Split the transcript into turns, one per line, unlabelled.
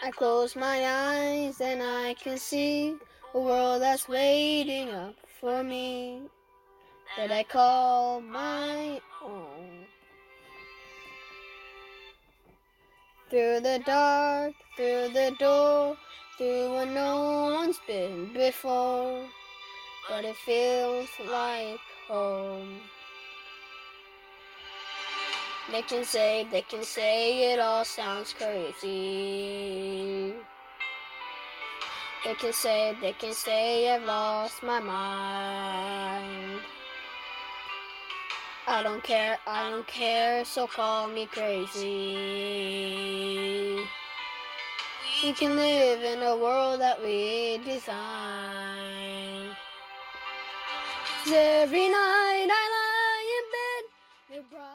I close my eyes and I can see a world that's waiting up for me, that I call my own. Through the dark, through the door, through where no one's been before, but it feels like home. They can say it all sounds crazy. They can say I've lost my mind. I don't care, so call me crazy. We can live in a world that we design. 'Cause every night I lie in bed,